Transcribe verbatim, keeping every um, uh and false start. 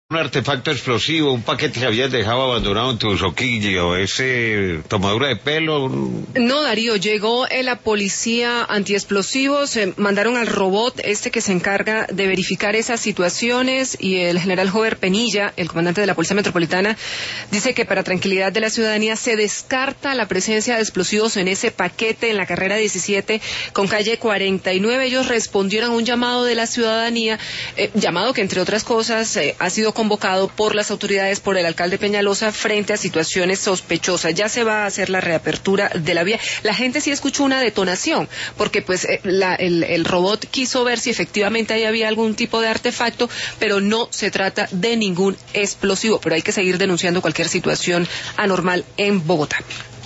Un artefacto explosivo, un paquete que habías dejado abandonado en tu soquillo, ese tomadura de pelo. No, Darío, llegó eh, la policía antiexplosivos, eh, mandaron al robot este que se encarga de verificar esas situaciones y el general Jover Penilla, el comandante de la Policía Metropolitana, dice que para tranquilidad de la ciudadanía se descarta la presencia de explosivos en ese paquete en la carrera diecisiete con calle cuarenta y nueve. Ellos respondieron a un llamado de la ciudadanía, eh, llamado que entre otras cosas eh, ha sido convocado por las autoridades, por el alcalde Peñalosa, frente a situaciones sospechosas. Ya se va a hacer la reapertura de la vía. La gente sí escuchó una detonación, porque pues eh, la, el, el robot quiso ver si efectivamente ahí había algún tipo de artefacto, pero no se trata de ningún explosivo. Pero hay que seguir denunciando cualquier situación anormal en Bogotá.